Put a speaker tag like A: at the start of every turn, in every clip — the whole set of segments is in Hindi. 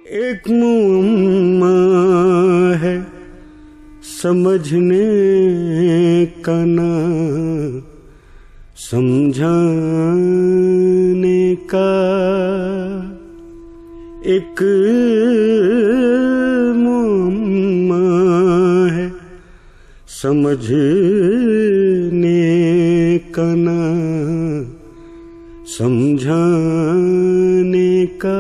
A: एक मुअम्मा है समझने का ना समझाने का। एक मुअम्मा है समझने का ना समझाने का।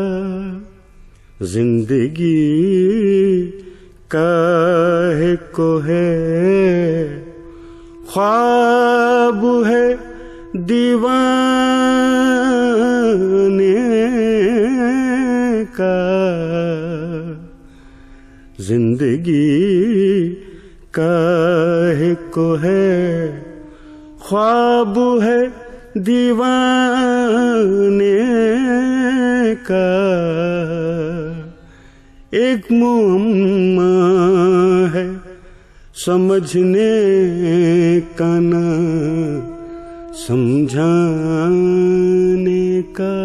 A: जिंदगी काहे को है ख्वाब है दीवाने का। जिंदगी काहे को है ख्वाब है दीवाने का। एक मुअम्मा है समझने का ना समझाने का।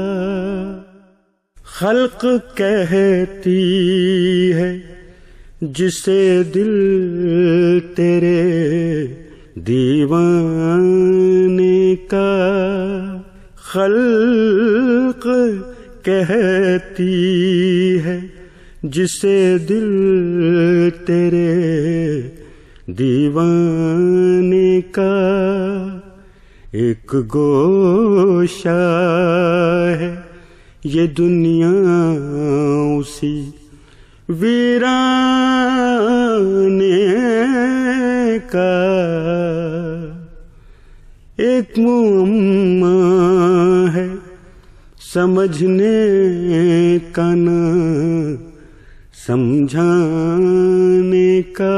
A: खल्क कहती है जिसे दिल तेरे दीवाने का। खल्क कहती है जिसे दिल तेरे दीवाने का। एक गोशा है ये दुनिया उसी वीराने का। एक मुअम्मा है समझने का ना समझाने का।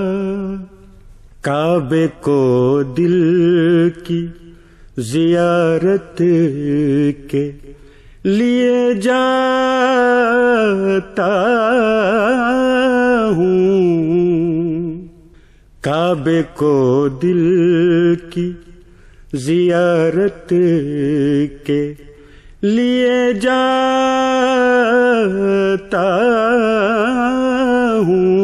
A: काबे को दिल की जियारत के लिए जाता हूँ। काबे को दिल की जियारत के लिए जाता हूँ।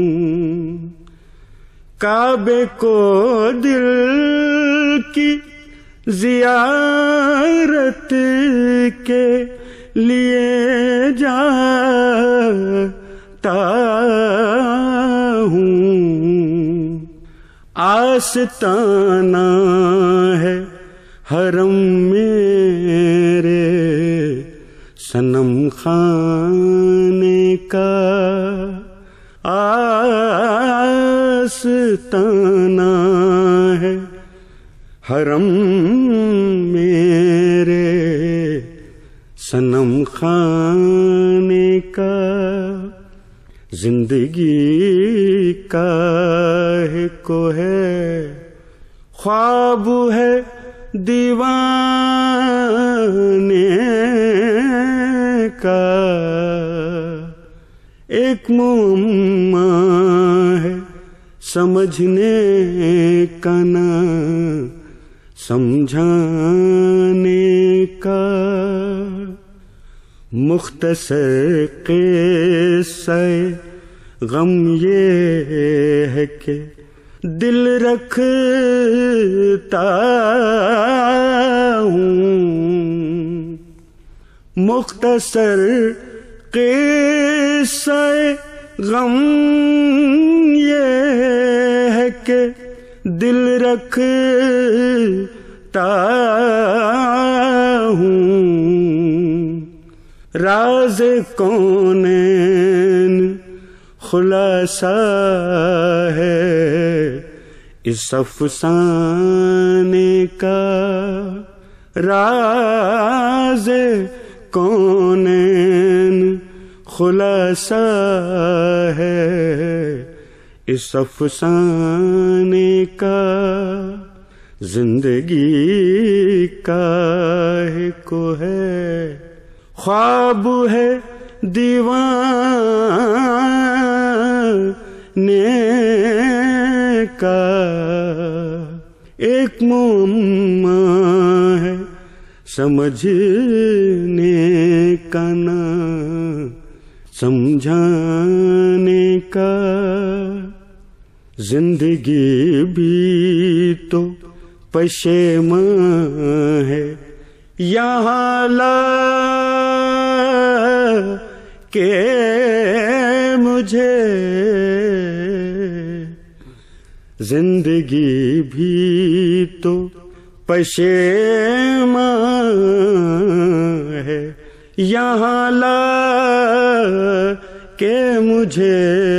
A: काबे को दिल की जियारत के लिए जाता हूँ। आस्ताना है हरम मेरे सनम खाने का। आस्ताना है हरम मेरे सनम खाने का। जिंदगी काहे को है ख्वाब है दीवाने का। एक मुअम्मा है समझने का ना समझाने का। मुख्तसर क़िस्सा गम ये है कि दिल रखता हूँ। मुख्तसर क़िस्सा गम ये है कि दिल रखता हूँ। राज़ कौनैन खुलासा है इस अफ़साने का। राज़ कौनैन खुलासा है इस अफ़साने का। जिंदगी काहे को है ख्वाब है दीवाने का। एक मुअम्मा है समझने का ना समझाने का। जिंदगी भी तो पशेमा है यहाँ ला के मुझे। जिंदगी भी तो पशेमा है यहाँ ला के मुझे।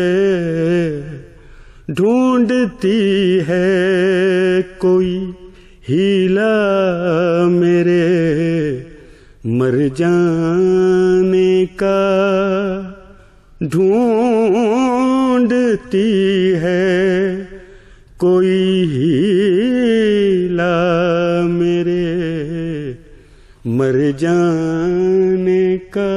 A: ढूंढती है कोई हीला मेरे मर जाने का। ढूंढती है कोई हीला मेरे मर जाने का।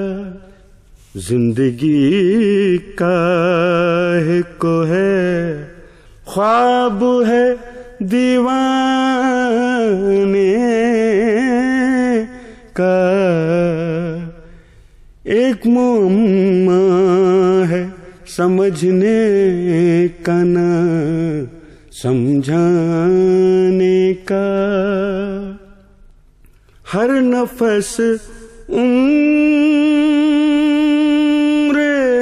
A: जिंदगी का है को है ख्वाब है दीवाने का। एक मुअम्मा है समझने का ना समझाने का। हर नफस उम्र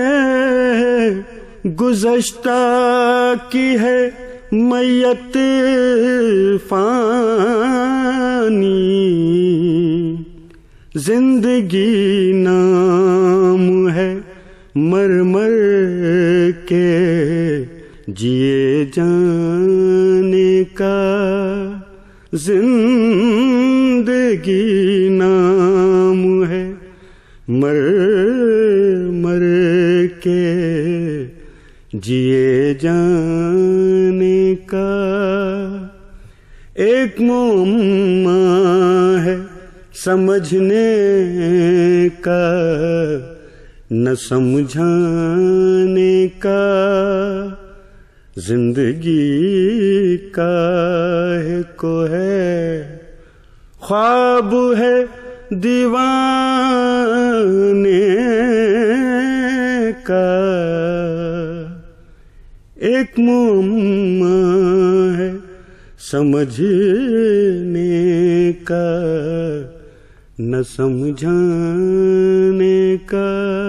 A: गुज़श्ता की है मैयत फानी। जिंदगी नाम है मर मर के जिए जाने का। जिंदगी नाम है मर मर के जिए जाने का। एक मुअम्मा है समझने का न समझाने का। जिंदगी का है को है ख्वाब है दीवाने का। एक मुअम्मा है समझने का न समझाने का।